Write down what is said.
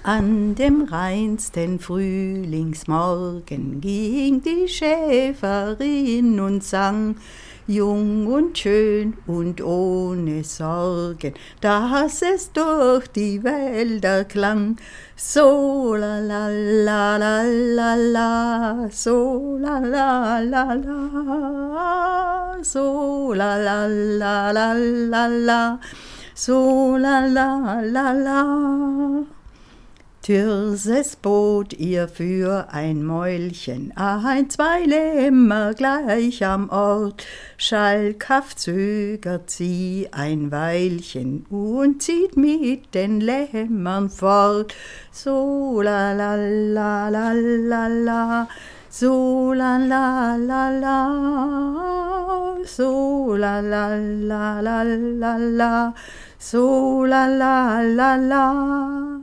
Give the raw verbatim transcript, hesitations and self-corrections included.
An dem reinsten Frühlingsmorgen ging die Schäferin und sang, jung und schön und ohne Sorgen, dass es durch die Wälder klang. So la la la la la la, so la la la la, so la la la la la la, so la la la la. Thyrses bot ihr für ein Mäulchen ein, zwei Lämmer gleich am Ort. Schalkhaft zögert sie ein Weilchen und zieht mit den Lämmern fort. So la la la la la la, so la la la la, so la la la la la la, so la la la la.